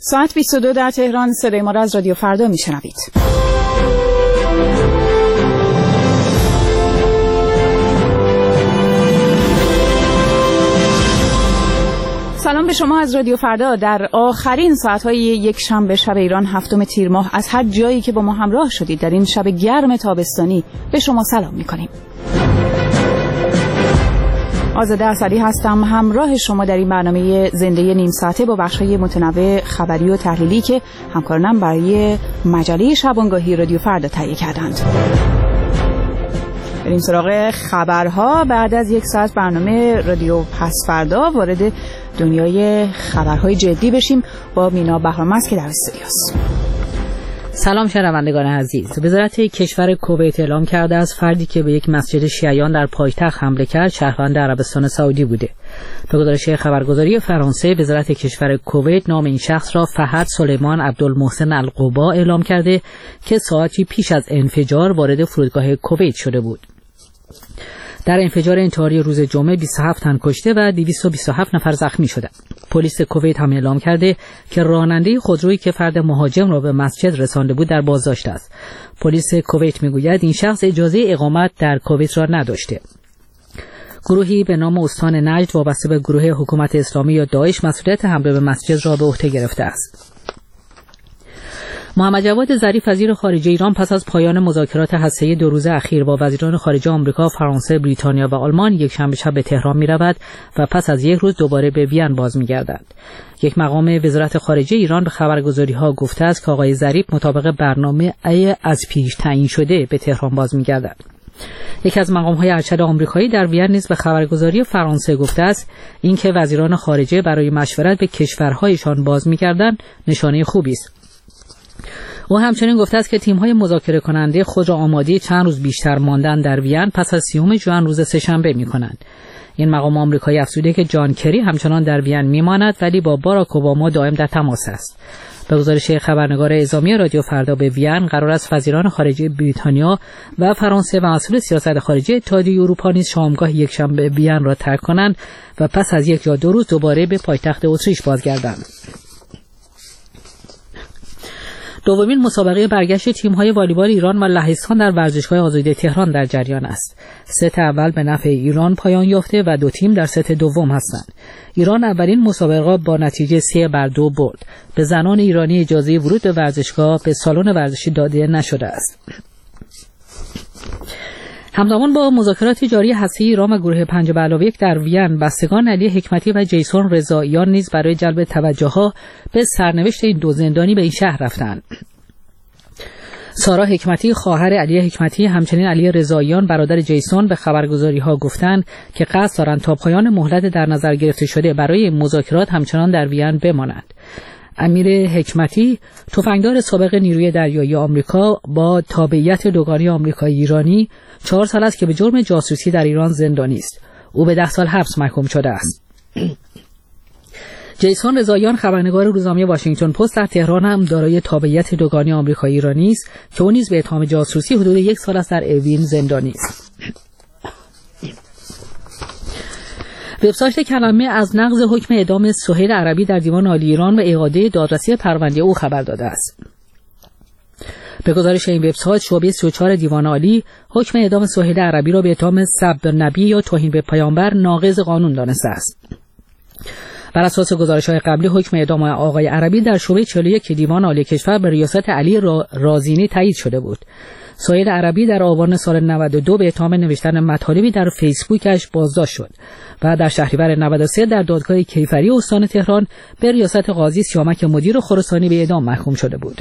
ساعت 22 در تهران. صدای ما را از رادیو فردا میشنوید. سلام به شما از رادیو فردا. در آخرین ساعت‌های یک شنبه شب ایران 7 تیر ماه از هر جایی که با ما همراه شدید در این شب گرم تابستانی به شما سلام می‌کنیم. آزاده اسدی هستم، همراه شما در این برنامه زنده نیم ساعته با بخش‌های متنوع خبری و تحلیلی که همکارانم برای مجله شبانگاهی رادیو فردا تهیه کردند. بریم سراغ خبرها. بعد از یک ساعت برنامه رادیو پس فردا وارد دنیای خبرهای جدی بشیم با مینا بهرام‌مست که در استودیوست. سلام شنوندگان عزیز. وزارت کشور کویت اعلام کرده از فردی که به یک مسجد شیعیان در پایتخت حمله کرد شهروند عربستان سعودی بوده. به گزارش خبرگزاری فرانسه، وزارت کشور کویت نام این شخص را فهد سلیمان عبدالمحسن القبا اعلام کرده که ساعتی پیش از انفجار وارد فرودگاه کویت شده بود. در انفجار انتحاری روز جمعه 27 تن کشته و 227 نفر زخمی شدند. پلیس کویت هم اعلام کرده که راننده خودرویی که فرد مهاجم را به مسجد رسانده بود در بازداشت است. پلیس کویت میگوید این شخص اجازه اقامت در کویت را نداشته. گروهی به نام استان نجد وابسته به گروه حکومت اسلامی یا داعش مسئولیت حمله به مسجد را به عهده گرفته است. محمد جواد ظریف وزیر خارجه ایران پس از پایان مذاکرات هسته‌ای 2 روزه اخیر با وزیران خارجه آمریکا، فرانسه، بریتانیا و آلمان یک شنبه شب به تهران می‌رود و پس از یک روز دوباره به وین باز می‌گردد. یک مقام وزارت خارجه ایران به خبرگزاری‌ها گفته است که آقای ظریف مطابق برنامه از پیش تعیین شده به تهران باز می‌گردد. یکی از مقام‌های ارشد آمریکایی در وین نیز به خبرگزاری فرانسه گفته است اینکه وزیران خارجه برای مشورت به کشورهایشان باز می‌گردند نشانه خوبی است. او همچنین گفته است که تیم‌های مذاکره کننده خود را آماده چند روز بیشتر ماندن در وین پس از 30 ژوئن روز سه‌شنبه می‌کنند. این مقام آمریکایی افزوده که جان کری همچنان در وین می‌ماند ولی با باراک اوباما دائم در تماس است. به گزارش خبرنگار اعزامی رادیو فردا به وین قرار است وزیران خارجه بریتانیا و فرانسه و مسئول سیاست خارجه اتحادیه اروپا نیز شامگاه یک شنبه وین را ترک کنند و پس از 1 یا 2 روز دوباره به پایتخت اتریش بازگردند. دومین مسابقه برگشت تیم‌های والیبال ایران و لهستان در ورزشگاه آزادی تهران در جریان است. ست اول به نفع ایران پایان یافته و 2 تیم در ست دوم هستند. ایران اولین مسابقه با نتیجه 3-2 برد. به زنان ایرانی اجازه ورود به ورزشگاه به سالن ورزشی داده نشده است. همزمان با مذاکرات جاری هسته‌ای ایران و گروه 5+1 در وین، بستگان علی حکمتی و جیسون رضاییان نیز برای جلب توجه‌ها به سرنوشت این 2 زندانی به این شهر رفتند. سارا حکمتی خواهر علی حکمتی همچنین علی رضاییان برادر جیسون به خبرگزاری‌ها گفتند که قصد دارند تا پایان مهلت در نظر گرفته شده برای مذاکرات همچنان در وین بمانند. امیر حکمتی تفنگدار سابق نیروی دریایی آمریکا با تابعیت دوگانه آمریکایی ایرانی 4 سال است که به جرم جاسوسی در ایران زندانی است. او به 10 سال حبس محکوم شده است. جیسون رضاییان خبرنگار روزنامه واشنگتن پست در تهران هم دارای تابعیت دوگانه آمریکایی ایرانی است که او نیز به اتهام جاسوسی حدود 1 سال است در اوین زندانی است. وبسایت کلمه از نقض حکم اعدام سهیل عربی در دیوان عالی ایران و اعاده دادرسی پرونده او خبر داده است. به گزارش این وبسایت شعبه 34 دیوان عالی حکم اعدام سهیل عربی را به اتهام سب نبی یا توهین به پیامبر ناقض قانون دانسته است. بر اساس گزارش‌های قبلی حکم اعدام آقای عربی در شعبه 41 دیوان عالی کشور به ریاست علی رازینی تایید شده بود. سهیل عربی در آبان سال 92 به اتهام نوشتن مطالبی در فیسبوکش بازداشت شد و در شهریور 93 در دادگاه کیفری استان تهران به ریاست قاضی سیامک مدیر خراسانی به اعدام محکوم شده بود.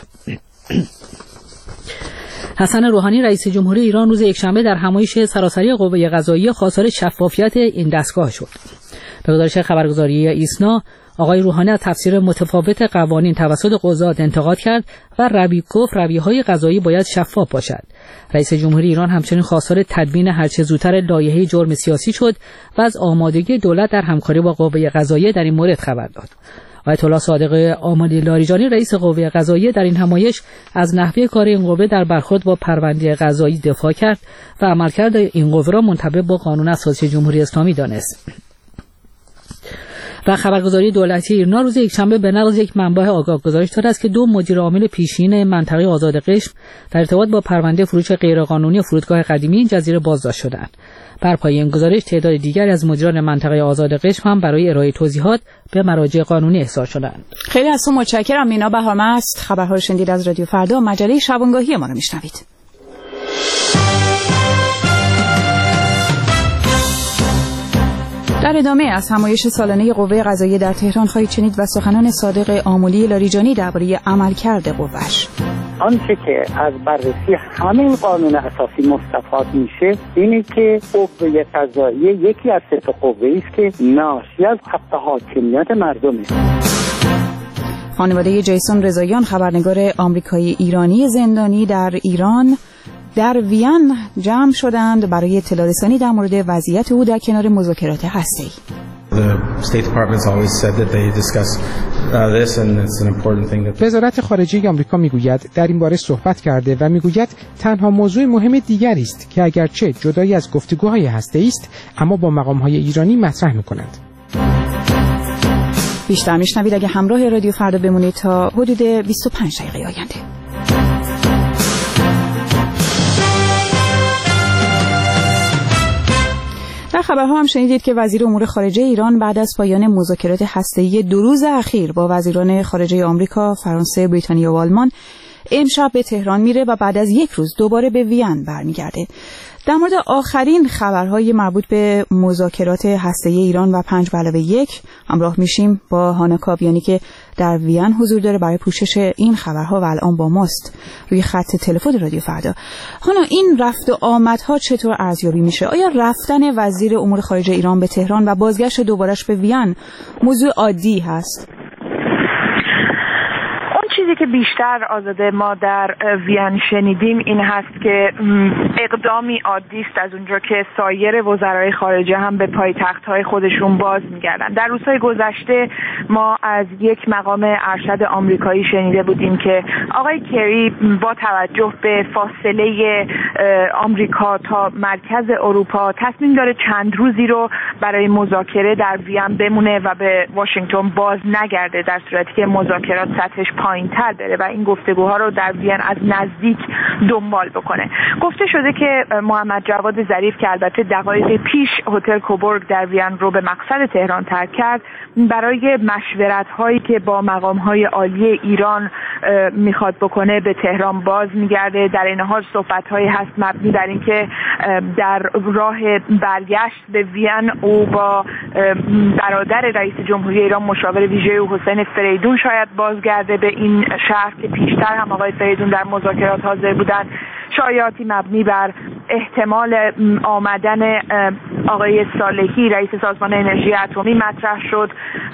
حسن روحانی رئیس جمهوری ایران روز یکشنبه در همایش سراسری قوه قضاییه خواستار شفافیت این دستگاه شد. به گزارش خبرگزاری ایسنا، آقای روحانی از تفسیر متفاوت قوانین توسط قضات انتقاد کرد و رویه‌های قضایی باید شفاف باشد. رئیس جمهوری ایران همچنین خواستار تدوین هرچه زودتر لایحه جرم سیاسی شد و از آمادگی دولت در همکاری با قوه قضاییه در این مورد خبر داد. آیت الله صادق آملی لاریجانی رئیس قوه قضاییه در این همایش از نحوه کار این قوه در برخورد با پرونده قضایی دفاع کرد و عملکرد این قوه را منطبق با قانون اساسی جمهوری اسلامی دانست. و خبرگزاری دولتی ایرنا روز یکشنبه به نقل یک منبع آگاه گزارش داده است که 2 مدیر عامل پیشین منطقه آزاد قشم در ارتباط با پرونده فروش غیرقانونی فرودگاه قدیمی این جزیره بازداشت شدند. بر پایه این گزارش تعداد دیگری از مدیران منطقه آزاد قشم هم برای ارائه توضیحات به مراجع قانونی احضار شدند. خیلی از تو متشکرم. مینا بهارمست، خبرها رو شنیدید از رادیو فردا. مجله شبانگاهی ما رو میشنوید. در ادامه از همایش سالانه قوه قضاییه در تهران خواهید شنید و سخنان صادق آملی لاریجانی درباره عملکرد قوه‌اش. آنچه که از بررسی همین قانون اساسی مستفاد میشه اینه که قوه قضاییه یکی از 3 قوه‌ای است که ناشی از حق حاکمیت مردمه. خانواده جیسون رضاییان، خبرنگار آمریکایی ایرانی زندانی در ایران، در وین جمع شدند برای اطلاع رسانی در مورد وضعیت او در کنار مذاکرات هسته‌ای. وزارت خارجه آمریکا میگوید در این باره صحبت کرده و میگوید تنها موضوع مهم دیگری است که اگرچه جدایی از گفتگوهای هسته‌ای است اما با مقام‌های ایرانی مطرح می‌کنند. بیشتر میشنوید اگه همراه رادیو فردا بمونید تا حدود 25 دقیقه آینده. در خبرها هم شنیدید که وزیر امور خارجه ایران بعد از پایان مذاکرات هسته‌ای 2 روز اخیر با وزیران خارجه آمریکا، فرانسه، بریتانیا و آلمان امشب به تهران میره و بعد از 1 روز دوباره به وین برمیگرده. در مورد آخرین خبرهای مربوط به مذاکرات هسته‌ای ایران و 5+1 همراه میشیم با هانا کاویانی که در وین حضور داره برای پوشش این خبرها و الان با ماست روی خط تلفن رادیو فردا. هانا، این رفت و آمدها چطور ارزیابی میشه؟ آیا رفتن وزیر امور خارجه ایران به تهران و بازگشت دوبارش به وین موضوع عادی هست؟ چیزی که بیشتر آزاده ما در وین شنیدیم این هست که اقدامی عادی است از اونجا که سایر وزرای خارجه هم به پایتخت‌های خودشون باز می‌گردن. در روزهای گذشته ما از یک مقام ارشد آمریکایی شنیده بودیم که آقای کری با توجه به فاصله آمریکا تا مرکز اروپا تصمیم داره چند روزی رو برای مذاکره در وین بمونه و به واشنگتن باز نگرده، در صورتی که مذاکرات سطحش پایین‌تر بره و این گفتگوها رو در وین از نزدیک دنبال بکنه. گفته شده که محمد جواد ظریف که البته دقایق پیش هتل کوبورگ در وین رو به مقصد تهران ترک کرد، برای مشورت‌هایی که با مقام‌های عالی ایران میخواد بکنه به تهران باز میگرده. در این حال صحبت‌هایی هست مبنی بر اینکه در راه برگشت به وین او با برادر رئیس جمهوری ایران مشاور ویژه او حسین فریدون شاید بازگرده به این شهر که پیشتر هم آقای فریدون در مذاکرات حاضر بودند. شایعاتی مبنی بر احتمال آمدن آقای صالحی رئیس سازمان انرژی اتمی مطرح شد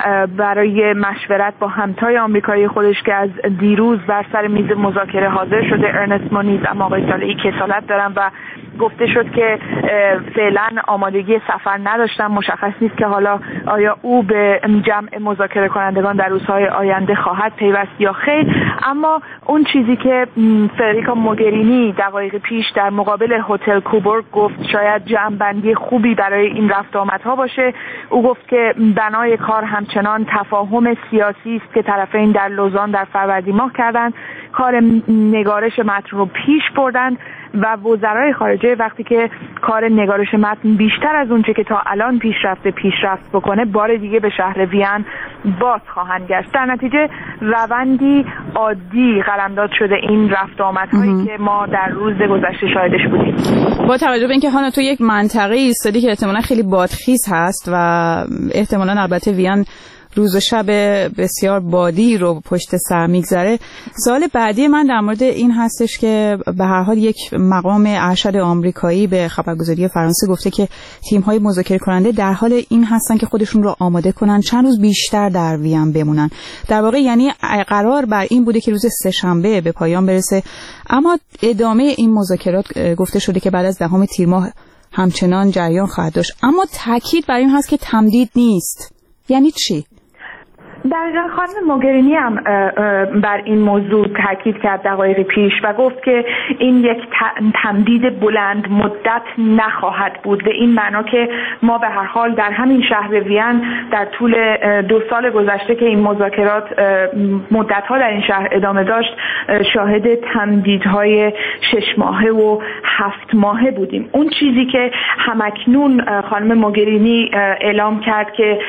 برای مشورت با همتای آمریکایی خودش که از دیروز بر سر میز مذاکره حاضر شده، ارنست مونیز، اما آقای صالحی کسالت دارن و گفته شد که فعلا آمادگی سفر نداشتن. مشخص نیست که حالا آیا او به جمع مذاکره کنندگان در روزهای آینده خواهد پیوست یا خیر. اما اون چیزی که فدریکا موگرینی دقایق پیش در مقابل هتل کوبورگ گفت شاید جمع‌بندی خوبی برای این رفت آمدها باشه. او گفت که بنای کار همچنان تفاهم سیاسی است که طرفین در لوزان در فروردین ماه کردند، کار نگارش متن رو پیش بردند و وزرای خارجه وقتی که کار نگارش متن بیشتر از اونچه که تا الان پیشرفت بکنه بار دیگه به شهر وین باز خواهند گشت. در نتیجه روندی عادی قلمداد شده این رفت آمدهایی که ما در روز گذشته شاهدش بودیم. با توجه به اینکه هانا تو یک منطقه ایستادی که احتمالاً خیلی بادخیز هست و احتمالاً البته وین روز و شب بسیار بادی رو پشت سر میگذره، سوال بعدی من در مورد این هستش که به هر حال یک مقام ارشد آمریکایی به خبرگزاری فرانسه گفته که تیم‌های مذاکره کننده در حال این هستن که خودشون رو آماده کنن چند روز بیشتر در وین بمونن. در واقع یعنی قرار بر این بوده که روز سه‌شنبه به پایان برسه، اما ادامه این مذاکرات گفته شده که بعد از 10 تیر ماه همچنان جریان خواهد داشت. اما تاکید بر این هست که تمدید نیست. یعنی چی؟ دقیقاً خانم موگرینی هم بر این موضوع تاکید کرد دقایقی پیش و گفت که این یک تمدید بلند مدت نخواهد بود، به این معنا که ما به هر حال در همین شهر وین در طول 2 سال گذشته که این مذاکرات مدت‌ها در این شهر ادامه داشت شاهد تمدیدهای 6 ماهه و 7 ماهه بودیم. اون چیزی که همکنون خانم موگرینی اعلام کرد که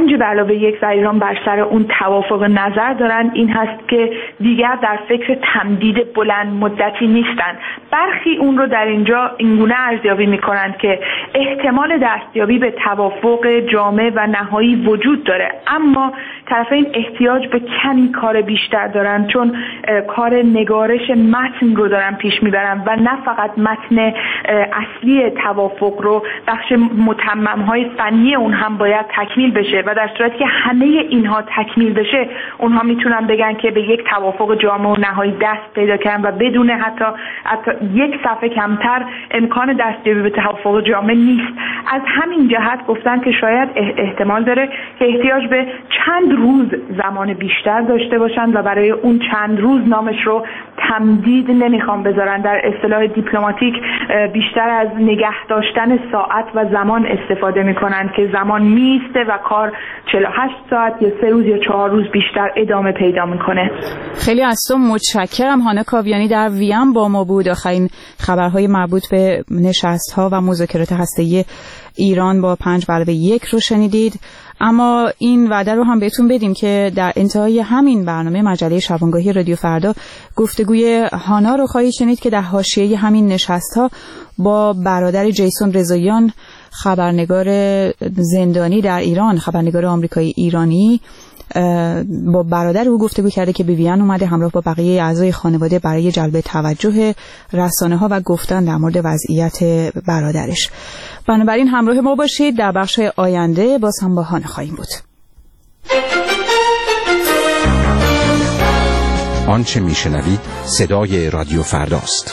5+1 در ایران بر سر اون توافق نظر دارن این هست که دیگر در فکر تمدید بلند مدتی نیستند. برخی اون رو در اینجا اینگونه ارزیابی میکنند که احتمال دستیابی به توافق جامع و نهایی وجود داره، اما طرفین احتیاج به کمی کار بیشتر دارن، چون کار نگارش متن رو دارن پیش میبرن و نه فقط متن اصلی توافق رو، بخش متمم‌های فنی اون هم باید تکمیل بشه و در صورتی که همه اینها تکمیل بشه اونها میتونن بگن که به یک توافق جامع و نهایی دست پیدا کردن و بدون حتی 1 صفحه کمتر امکان دستیابی به توافق جامع نیست. از همین جهت گفتن که شاید احتمال داره که احتیاج به چند روز زمان بیشتر داشته باشند و برای اون چند روز نامش رو تمدید نمیخوام بذارن. در اصطلاح دیپلماتیک بیشتر از نگه داشتن ساعت و زمان استفاده میکنن که زمان میسته و کار 48 ساعت یا 3 روز یا 4 روز بیشتر ادامه پیدا میکنه. خیلی از تو متشکرم. هانا کاویانی در وین با ما بود. آخرین خبرهای مربوط به نشست‌ها و مذاکرات هسته‌ای ایران با 5+1 رو شنیدید. اما این وعده رو هم بهتون بدیم که در انتهای همین برنامه مجله شبانگاهی رادیو فردا گفتگوی هانا رو خواهید شنید که در حاشیه همین نشست‌ها با برادر جیسون رضاییان، خبرنگار زندانی در ایران، خبرنگار آمریکایی ایرانی، با برادر او گفتگو کرده که به وین اومده همراه با بقیه اعضای خانواده برای جلب توجه رسانه‌ها و گفتن در مورد وضعیت برادرش. بنابراین همراه ما باشید. در بخش آینده باز هم با هانا خواهیم بود. آنچه میشنوید صدای رادیو فرداست.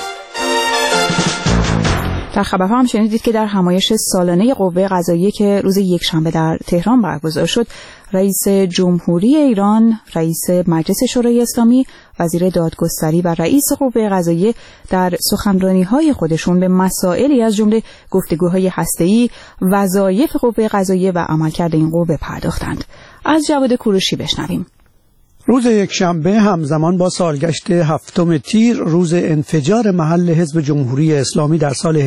در خبرها هم شنیدید که در همایش سالانه قوه قضاییه که روز یکشنبه در تهران برگزار شد، رئیس جمهوری ایران، رئیس مجلس شورای اسلامی، وزیر دادگستری و رئیس قوه قضاییه در سخنرانی‌های خودشون به مسائلی از جمله گفتگوهای هسته‌ای، وظایف قوه قضاییه و عملکرد این قوه پرداختند. از جواد کوروشی بشنویم. روز یکشنبه همزمان با سالگشت 7 تیر، روز انفجار محل حزب جمهوری اسلامی در سال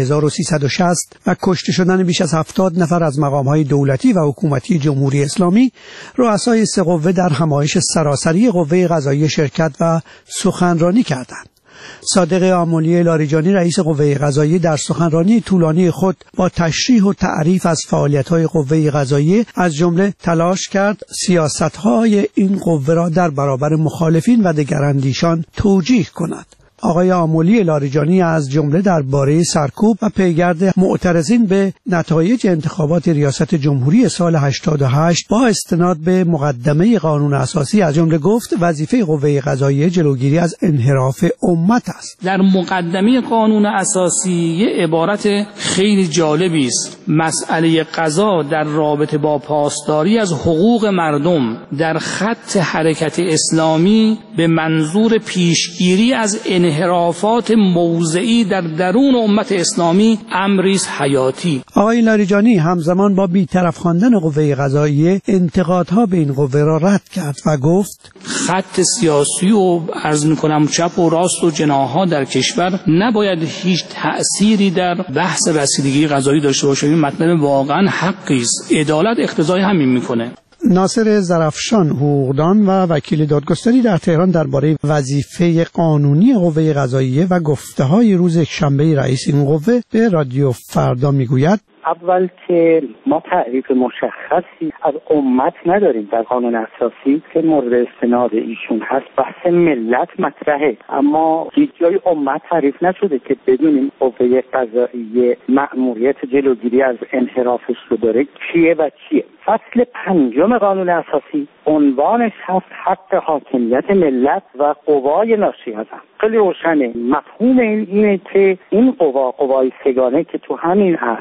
1360 و کشته شدن بیش از 70 نفر از مقام‌های دولتی و حکومتی جمهوری اسلامی، رؤسای 3 قوه در همایش سراسری قوه قضاییه شرکت و سخنرانی کردند. صادق آملی لاریجانی رئیس قوه قضاییه در سخنرانی طولانی خود با تشریح و تعریف از فعالیت‌های قوه قضاییه از جمله تلاش کرد سیاست‌های این قوه را در برابر مخالفین و دگراندیشان توجیه کند. آقای آملی لاریجانی از جمله درباره سرکوب و پیگرد معترضین به نتایج انتخابات ریاست جمهوری سال 88 با استناد به مقدمه قانون اساسی از جمله گفت وظیفه قوه قضاییه جلوگیری از انحراف امت است. در مقدمه قانون اساسی یه عبارت خیلی جالبی است: مسئله قضا در رابطه با پاسداری از حقوق مردم در خط حرکت اسلامی به منظور پیشگیری از انحرافات موضعی در درون امت اسلامی امری است حیاتی. آقای لاریجانی همزمان با بی‌طرف خواندن قوه قضاییه انتقادها به این قوه را رد کرد و گفت خط سیاسی و عرض می‌کنم چپ و راست و جناح‌ها در کشور نباید هیچ تأثیری در بحث رسیدگی قضایی داشته باشه. این مطلب واقعا حقی است. عدالت اقتضای همین می‌کنه. ناصر ظرفشان، حقوقدان و وکیل دادگستری در تهران درباره وظیفه قانونی قوه قضاییه و گفته‌های روز یکشنبه رئیس این قوه به رادیو فردا میگوید: اول که ما تعریف مشخصی از امت نداریم در قانون اساسی که مورد استناد ایشون هست. بحث ملت مطرحه، اما هیچ جای امت تعریف نشده که بدونیم قوه قضاییه مأموریت جلوگیری از انحرافش رو داره کیه و چیه. فصل 5 قانون اساسی عنوانش هست حق حاکمیت ملت و قوای ناشی از آن. خیلی روشنه. مفهوم اینه که این قوای سگانه که تو همین اصل، تو اصل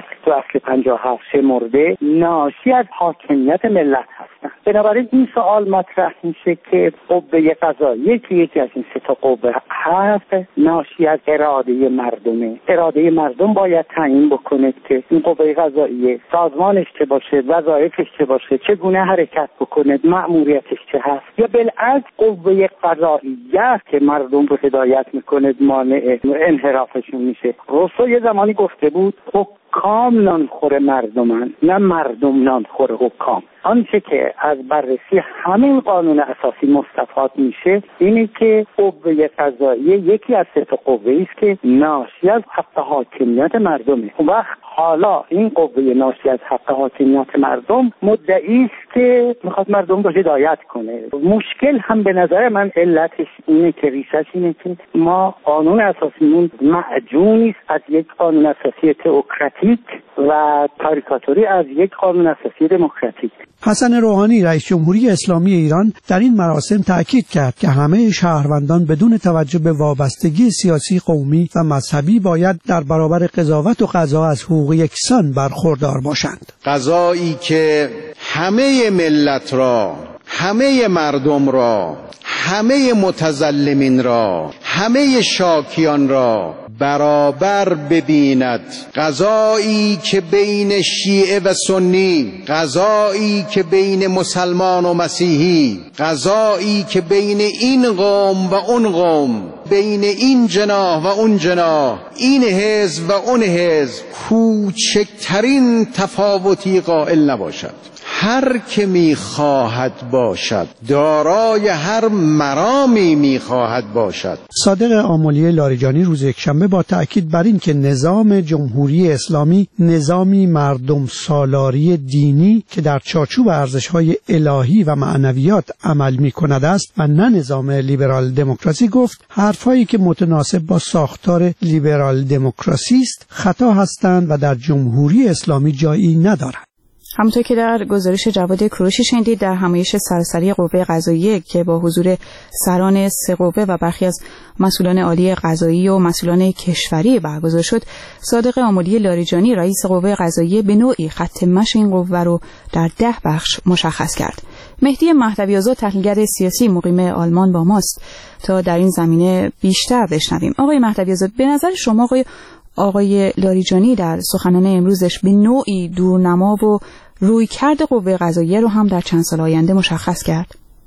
فصل 57 شمرده ناشی از حاکمیت ملت هستند. بنابراین این سوال مطرح میشه که قوه قضاییه که یکی از این سه تا قوه هست ناشی از اراده مردمه. اراده مردم باید تعیین بکنه که این قوه قضاییه سازمانش چه باشه، وظایفش چه باشه، چگونه حرکت بکنه، مأموریتش چه هست. یا بالعکس قوه قضاییه که مردم رو هدایت میکنه مانع انحرافشون میشه. روسو یه زمانی گفته بود حکام نانخور مردمن، نه مردم نانخور حکام. آنچه که از بررسی همین قانون اساسی مستفاد میشه اینه که قوه قضاییه یکی از سه تا قوه است که ناشی از حق حاکمیت مردمه. اون وقت حالا این قوه ناشی از حق حاکمیت مردم مدعی است که میخواد مردم رو هدایت کنه. مشکل هم به نظر من علتش اینه که ریشش اینه که ما قانون اساسیمون معجونی است از یک قانون اساسی تئوکراتیک و کاریکاتوری از یک قانون اساسی دموکراتیک. حسن روحانی رئیس جمهوری اسلامی ایران در این مراسم تأکید کرد که همه شهروندان بدون توجه به وابستگی سیاسی، قومی و مذهبی باید در برابر قضاوت و قضا از حقوق یکسان برخوردار باشند. قضایی که همه ملت را، همه مردم را، همه متظلمین را، همه شاکیان را برابر ببیند، قضایی که بین شیعه و سنی، قضایی که بین مسلمان و مسیحی، قضایی که بین این قوم و اون قوم، بین این جناح و اون جناح، این حزب و اون حزب کوچکترین تفاوتی قائل نباشد. هر که میخواهد باشد، دارای هر مرامی میخواهد باشد. صادق آملی لاریجانی روز یکشنبه با تأکید بر این که نظام جمهوری اسلامی نظامی مردم سالاری دینی که در چارچوب ارزش‌های الهی و معنویات عمل می‌کند است و نه نظام لیبرال دموکراسی، گفت حرفایی که متناسب با ساختار لیبرال دموکراسی است خطا هستند و در جمهوری اسلامی جایی ندارند. همونطور که در گزارش جواد کوروشی شنیدید، در همایش سراسری قوه قضاییه که با حضور سران سه قوه و برخی از مسئولان عالی قضایی و مسئولان کشوری برگزار شد، صادق آملی لاریجانی رئیس قوه قضاییه به نوعی خط مشی این قوه رو در 10 بخش مشخص کرد. مهدی مهدوی آزاد، تحلیلگر سیاسی مقیم آلمان، با ماست تا در این زمینه بیشتر بشنویم. آقای مهدوی آزاد، به نظر شما آقای لاریجانی در سخنان امروزش به نوعی دورنما و رویکرد قوه قضاییه رو هم در چند سال آینده مشخص کرد؟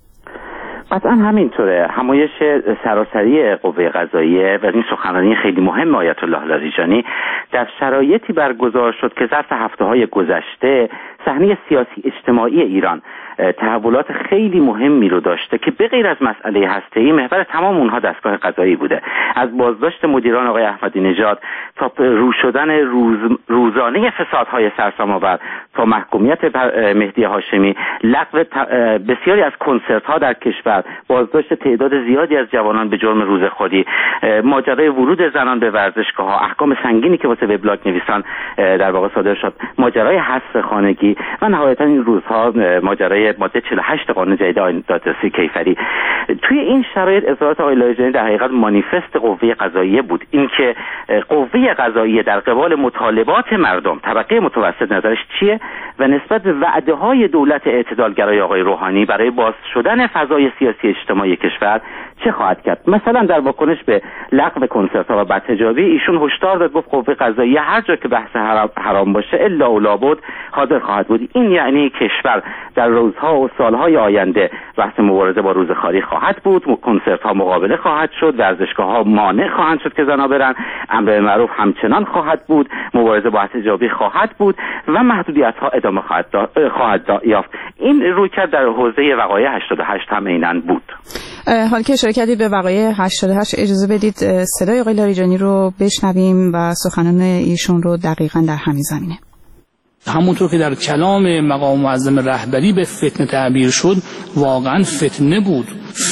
قطعا همینطوره. همایش سراسری قوه قضاییه و این سخنرانی خیلی مهم آیت الله لاریجانی در شرایطی برگزار شد که ظرف هفته‌های گذشته صحنه سیاسی اجتماعی ایران تحولات خیلی مهمی رو داشته که به غیر از مسئله هسته‌ای محور تمام اونها دستگاه قضایی بوده. از بازداشت مدیران آقای احمدی نژاد تا رو شدن روزانه فسادهای سرسام‌آور تا محکومیت مهدی هاشمی، لغو بسیاری از کنسرت‌ها در کشور، بازداشت تعداد زیادی از جوانان به جرم روزخوری، ماجرای ورود زنان به ورزشگاه‌ها، احکام سنگینی که واسه وبلاگ نویسان در واقع صادر شد، ماجرای حذف خانگی و نهایتاً این روزها ماجرای ماده 48 قانون جدید آیین دادرسی کیفری. توی این شرایط اظهارات آقای لاریجانی در حقیقت مانیفست قوه قضاییه بود، اینکه قوه قضاییه در قبال مطالبات مردم، طبقه متوسط، نظرش چیه و نسبت به وعده‌های دولت اعتدالگرای آقای روحانی برای باز شدن فضای سیاسی اجتماعی کشور چه خواهد کرد. مثلا در واکنش به لغو کنسرت‌ها و بدحجابی ایشون هشدار داد، گفت قوه قضاییه هر جا که بحث حرام باشه الا و لابد حاضر خواهد بود. این یعنی کشور در روزها و سالهای آینده بحث مبارزه با روزخواری خواهد بود، کنسرت‌ها مقابله خواهد شد، ورزشگاه‌ها مانع خواهند شد که زنا برن، امر بالمعروف همچنان خواهد بود، مبارزه با حجابی خواهد بود و محدودیت‌ها ادامه خواهد یافت. این رویکرد در حوزه وقایع 88 هم عیناً بود. حال که اشاره کردید به وقایع 88، اجازه بدید صدای آقای لاریجانی رو بشنویم و سخنان ایشون رو دقیقاً در همین زمینه. همونطور که در کلام مقام معظم رهبری به فتنه تعبیر شد، واقعا فتنه بود.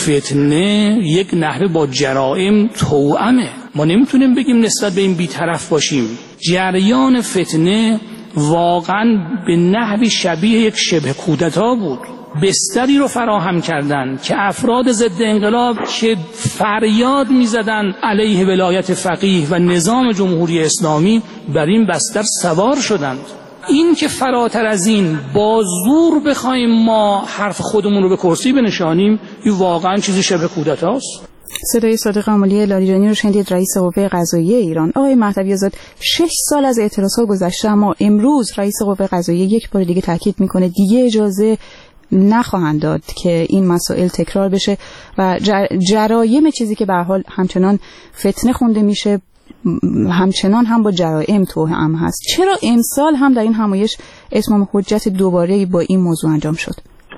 فتنه یک نحوه با جرائم توأمه. ما نمیتونیم بگیم نسبت به این بی‌طرف باشیم. جریان فتنه واقعا به نحوی شبیه یک شبه کودتا بود. بستری رو فراهم کردن که افراد ضد انقلاب که فریاد میزدن علیه ولایت فقیه و نظام جمهوری اسلامی بر این بستر سوار شدند. این که فراتر از این با زور بخوایم ما حرف خودمون رو به کرسی بنشانیم، این واقعا چیزی شبه کودتاست. صدای صادق امالی لاریجانی رو شنیدید، رئیس قوه قضاییه ایران. آقای مهدوی آزاد، 6 سال از اعتراضات گذشته، اما امروز رئیس قوه قضاییه یک بار دیگه تاکید میکنه دیگه اجازه نخواهند داد که این مسائل تکرار بشه و جرایم چیزی که به هر حال همچنان فتنه خونده میشه همچنان هم با جرائم توأم هست. چرا امسال هم در این همایش اتمام حجت دوباره با این موضوع انجام شد؟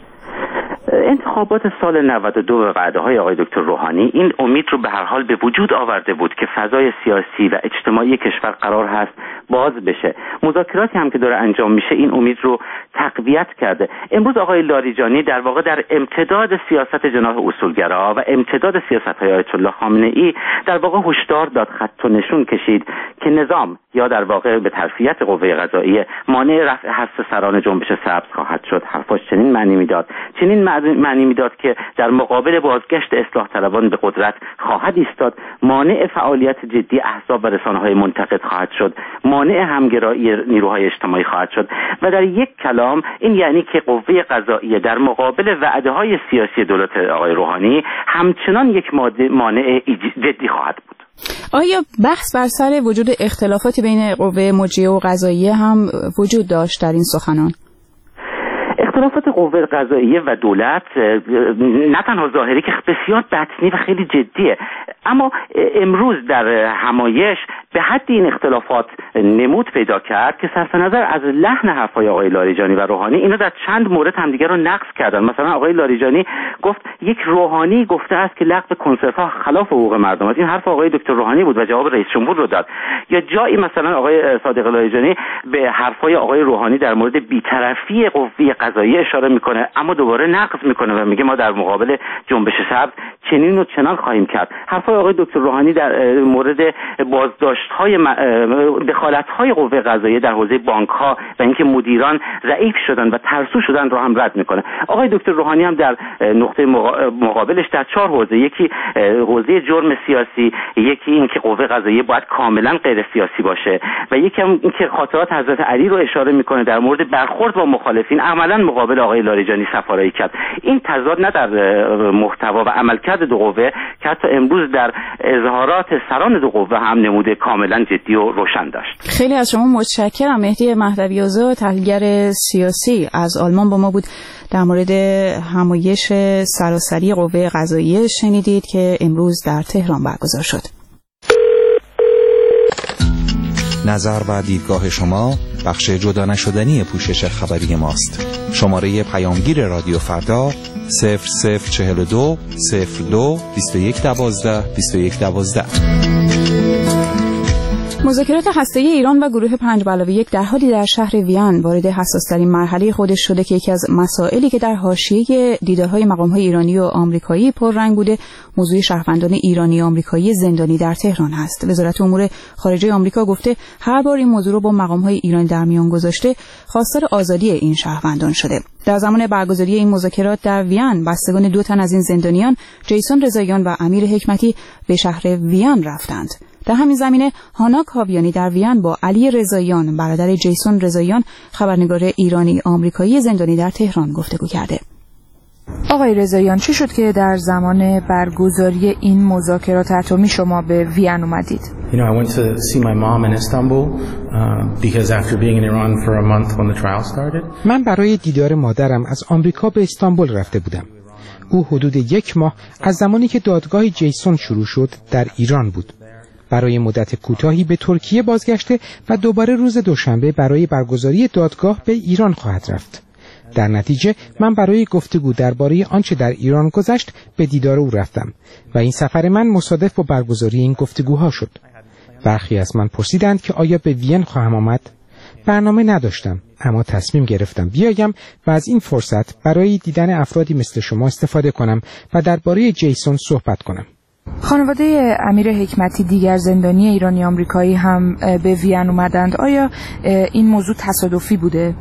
انتخابات سال 92 و وعده‌های آقای دکتر روحانی این امید رو به هر حال به وجود آورده بود که فضای سیاسی و اجتماعی کشور قرار هست باز بشه. مذاکراتی هم که داره انجام میشه این امید رو تقویت کرده. امروز آقای لاریجانی در واقع در امتداد سیاست جناح اصولگرا و امتداد سیاست‌های آیت الله خامنه‌ای در واقع هشدار داد، خط و نشون کشید که نظام یا در واقع به طرفیت قوه قضاییه مانع رفع حث سران جنبش سبز خواهد شد. حرفاش چنین معنی میداد که در مقابل بازگشت اصلاح طلبان به قدرت خواهد ایستاد، مانع فعالیت جدی احزاب و رسانه‌های منتقد خواهد شد، مانع همگرایی نیروهای اجتماعی خواهد شد و در یک کلام این یعنی که قوه قضاییه در مقابل وعده‌های سیاسی دولت آقای روحانی همچنان یک مانع جدی خواهد بود. آیا بحث بر سر وجود اختلافاتی بین قوه مجریه و قضاییه هم وجود داشت در این سخنان؟ اختلافات قوه قضاییه و دولت نه تنها ظاهری که بسیار بطنی و خیلی جدیه، اما امروز در همایش به حد این اختلافات نمود پیدا کرد که صرف نظر از لحن حرفای آقای لاریجانی و روحانی اینا در چند مورد همدیگر رو نقض کردن. مثلا آقای لاریجانی گفت یک روحانی گفته است که لغو کنسرت‌ها خلاف حقوق مردم است. این حرف آقای دکتر روحانی بود و جواب رئیس جمهور رو داد. یا جایی مثلا آقای صادق لاریجانی به حرفای آقای روحانی در مورد بی‌طرفی قوه قضاییه اشاره میکنه، اما دوباره نقض میکنه و میگه ما در مقابل جنبش سبز چنین و چنان خواهیم کرد. حرفای آقای دکتر روحانی در مورد بازداشت‌های دخالت‌های قوه قضاییه در حوزه بانک‌ها و اینکه مدیران ضعیف شدن و ترسو شدن رو هم رد میکنه. آقای دکتر روحانی هم در نقطه مقابلش در 4 حوزه، یکی حوزه جرم سیاسی، یکی اینکه قوه قضاییه باید کاملا غیر سیاسی باشه و یکی هم اینکه خاطرات حضرت علی رو اشاره میکنه در مورد برخورد با مخالفین عملاً مقابل آقای لاریجانی سفارایی کرد. این تضاد نه در محتوا و عملکرد دو قوه که حتی امروز در اظهارات سران دو قوه هم نموده کاملا جدی و روشن داشت. خیلی از شما متشکرم. مهدی مهدوی آزاد، تحلیلگر سیاسی از آلمان با ما بود. در مورد همایش سراسری قوه قضاییه شنیدید که امروز در تهران برگزار شد. نظر و دیدگاه شما بخش جدا نشدنی پوشش خبری ماست. شماره پیامگیر رادیو فردا 0042 02 2112 2112. مذاکرات هسته‌ای ایران و گروه 5+1 در حالی در شهر وین وارد حساس‌ترین مرحله خودش شده که یکی از مسائلی که در حاشیه دیدارهای مقام‌های ایرانی و آمریکایی پررنگ بوده، موضوع شهروندان ایرانی آمریکایی زندانی در تهران است. وزارت امور خارجه آمریکا گفته هر بار این موضوع رو با مقام‌های ایرانی در میان گذاشته، خواستار آزادی این شهروندان شده. در زمان برگزاری این مذاکرات در وین، بستگان 2 تن از این زندانیان، جیسون رضاییان و امیر حکمتی، به شهر وین رفتند. در همین زمینه هانا کاویانی در وین با علی رضاییان، برادر جیسون رضاییان، خبرنگار ایرانی آمریکایی زندانی در تهران گفتگو کرده. آقای رضاییان، چی شد که در زمان برگزاری این مذاکرات اتمی شما به وین اومدید؟ I went to see my mom in Istanbul because after being in Iran for a month when the trial started. من برای دیدار مادرم از آمریکا به استانبول رفته بودم. او حدود 1 ماه از زمانی که دادگاه جیسون شروع شد در ایران بود. برای مدت کوتاهی به ترکیه بازگشته و دوباره روز دوشنبه برای برگزاری دادگاه به ایران خواهد رفت. در نتیجه من برای گفتگو درباره آنچه در ایران گذشت به دیدار او رفتم و این سفر من مصادف با برگزاری این گفتگوها شد. برخی از من پرسیدند که آیا به وین خواهم آمد؟ برنامه نداشتم، اما تصمیم گرفتم بیایم و از این فرصت برای دیدن افرادی مثل شما استفاده کنم و درباره جیسون صحبت کنم. خانواده امیر حکمتی دیگر زندانی ایرانی آمریکایی هم به وین اومدند. آیا این موضوع تصادفی بوده؟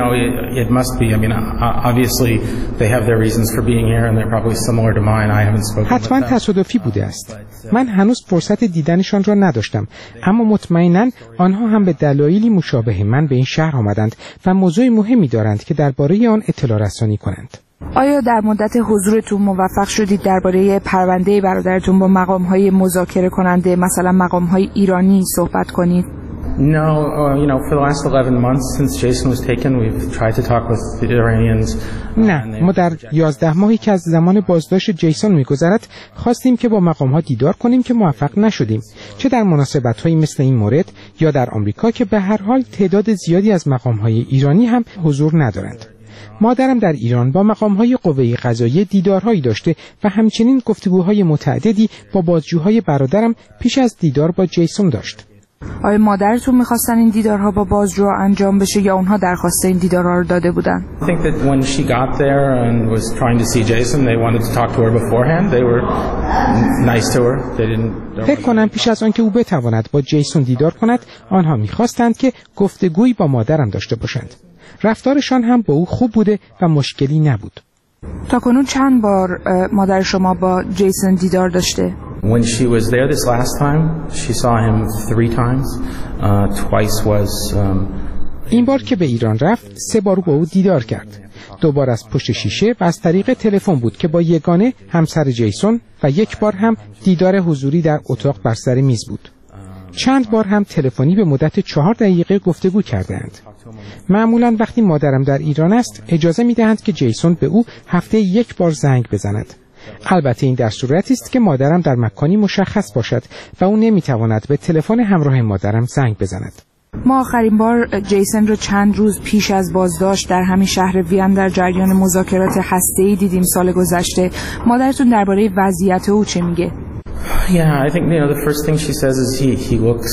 It must be. I mean, obviously they have their reasons for being here and they're probably similar to mine. I haven't spoken. حتما تصادفی بوده است. من هنوز فرصت دیدنشان را نداشتم، اما مطمئناً آنها هم به دلایلی مشابه من به این شهر آمدند و موضوع مهمی دارند که درباره آن اطلاع رسانی کنند. آیا در مدت حضورتون موفق شدید درباره پرونده برادرتون با مقام‌های مذاکره کننده، مثلا مقام‌های ایرانی صحبت کنید؟ No, for the last 11 months since Jason was taken, we've tried to talk with the Iranians. نه، ما در 11 ماهی که از زمان بازداشت جیسون می‌گذرد خواستیم که با مقام‌ها دیدار کنیم که موفق نشدیم، چه در مناسبت‌هایی مثل این مورد یا در آمریکا که به هر حال تعداد زیادی از مقام‌های ایرانی هم حضور ندارند. مادرم در ایران با مقام‌های قوه قضاییه دیدارهایی داشته و همچنین گفتگوهای متعددی با بازجوهای برادرم پیش از دیدار با جیسون داشت. آیا مادرتون می‌خواستن این دیدارها با بازجو انجام بشه یا اونها درخواست این دیدارها رو داده بودن؟ I think that when she got there and was trying to see Jason, they wanted to talk to her beforehand. They were nice to her. They didn't. فکر کنم پیش از آن که او بتواند با جیسون دیدار کند، آنها می‌خواستند که گفتگویی با مادرم داشته باشند. رفتارشان هم با او خوب بوده و مشکلی نبود. تاکنون چند بار مادر شما با جیسون دیدار داشته؟ When she was there this last time, she saw him 3 times. Twice was این بار که به ایران رفت 3 بار با او دیدار کرد. 2 بار از پشت شیشه و از طریق تلفن بود که با یگانه همسر جیسون و 1 بار هم دیدار حضوری در اتاق بر سر میز بود. چند بار هم تلفنی به مدت 4 دقیقه گفتگو کردند. معمولاً وقتی مادرم در ایران است اجازه می‌دهند که جیسون به او هفته 1 بار زنگ بزند. البته این در صورتی است که مادرم در مکانی مشخص باشد و او نمی‌تواند به تلفن همراه مادرم زنگ بزند. ما آخرین بار جیسون رو چند روز پیش از بازداشت در همین شهر وین در جریان مذاکرات هسته‌ای دیدیم سال گذشته. مادرتون درباره وضعیت او چه میگه؟ Yeah, I think the first thing she says is he looks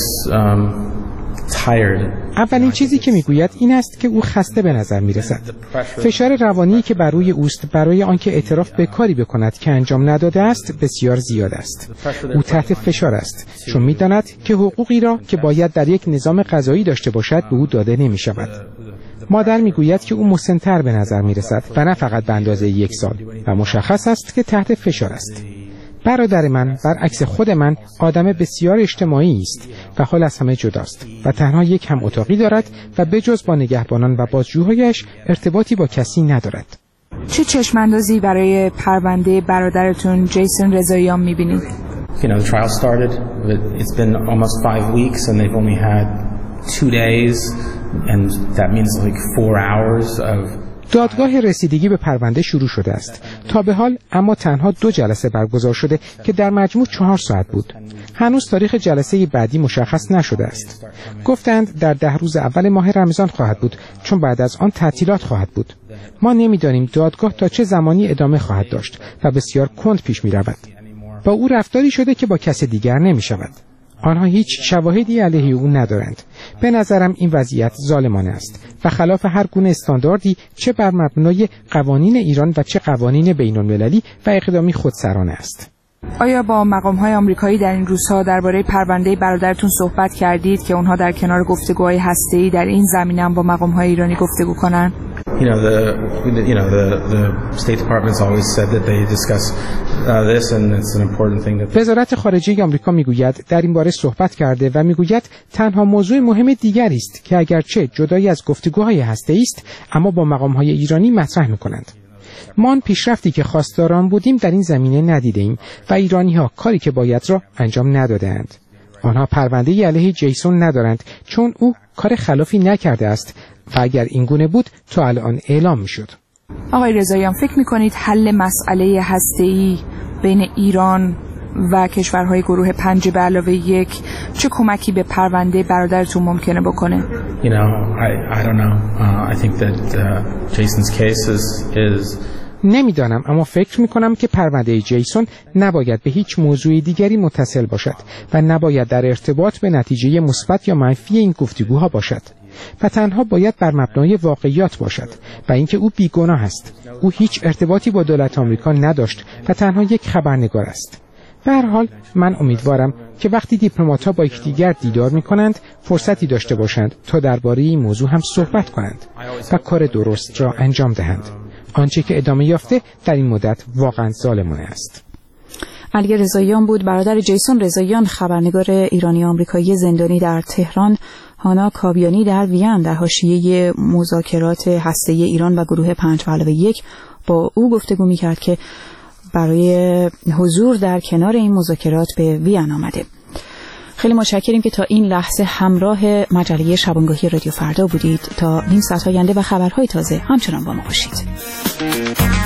tired. اولین چیزی که میگوید این است که او خسته به نظر میرسد. فشار روانی که بر روی اوست برای آنکه اعتراف به کاری بکند که انجام نداده است بسیار زیاد است. او تحت فشار است چون میداند که حقوقی را که باید در یک نظام قضایی داشته باشد به او داده نمیشود. مادر میگوید که او مسن‌تر به نظر میرسد و نه فقط به اندازه 1 سال و مشخص است که تحت فشار است. برادر من برعکس خود من آدم بسیار اجتماعی است و حال از همه جداست و تنها یک هم اتاقی دارد و بجز با نگهبانان و بازجوهایش ارتباطی با کسی ندارد. چه چشماندازی برای پرونده برادرتون جیسون رضاییان می‌بینید؟ The trial started. It's been almost 5 weeks and they've only had 2 days and that means like 4 hours of دادگاه رسیدگی به پرونده شروع شده است. تا به حال اما تنها 2 جلسه برگزار شده که در مجموع 4 ساعت بود. هنوز تاریخ جلسه بعدی مشخص نشده است. گفتند در 10 روز اول ماه رمضان خواهد بود چون بعد از آن تعطیلات خواهد بود. ما نمی‌دانیم دادگاه تا چه زمانی ادامه خواهد داشت و بسیار کند پیش می‌رود. با او رفتاری شده که با کس دیگر نمی‌شود. آنها هیچ شواهدی علیه او ندارند. به نظرم این وضعیت ظالمانه است و خلاف هر گونه استانداردی چه بر مبنای قوانین ایران و چه قوانین بین‌المللی و اقدامی خودسرانه است. آیا با مقام‌های آمریکایی در این روزها درباره پرونده برادرتون صحبت کردید که اونها در کنار گفتگوهای هسته‌ای در این زمینه هم با مقام‌های ایرانی گفتگو کنن؟ The State Department's always said that they discuss this and it's an important thing that وزارت خارجه آمریکا میگوید در این باره صحبت کرده و میگوید تنها موضوع مهم دیگری است که اگرچه جدایی از گفتگوهای هسته‌ای است اما با مقام‌های ایرانی مطرح می‌کنند. ما آن پیشرفتی که خواستار بودیم در این زمینه ندیدیم و ایرانی‌ها کاری که باید را انجام ندادند. آنها پرونده‌ای علیه جیسون ندارند چون او کار خلافی نکرده است و اگر این گونه بود تا الان اعلام می‌شد. آقای رضاییان فکر می‌کنید حل مسئله هسته‌ای بین ایران و کشورهای گروه 5+1 چه کمکی به پرونده برادرتون ممکنه بکنه؟ I don't know. I think that Jason's case is نمیدانم اما فکر میکنم که پرونده جیسون نباید به هیچ موضوع دیگری متصل باشد و نباید در ارتباط به نتیجه مثبت یا منفی این گفتگوها باشد و تنها باید بر مبنای واقعیات باشد و اینکه او بیگناه است. او هیچ ارتباطی با دولت آمریکا نداشت و تنها یک خبرنگار است. به هر حال من امیدوارم که وقتی دیپلمات‌ها با یکدیگر دیدار می‌کنند فرصتی داشته باشند تا درباره این موضوع هم صحبت کنند و کار درست را انجام دهند. آنچه که ادامه یافته در این مدت واقعا ظالمانه است. علی رضاییان بود. برادر جیسون رضاییان خبرنگار ایرانی آمریکایی زندانی در تهران، هانا کابیانی در وین در حاشیه مذاکرات هسته‌ای ایران و گروه 5+1 با او گفتگو می‌کرد که برای حضور در کنار این مذاکرات به وین آمده. خیلی متشکریم که تا این لحظه همراه مجله شبانگاهی رادیو فردا بودید. تا نیم ساعت آینده و خبرهای تازه همچنان با ما باشید.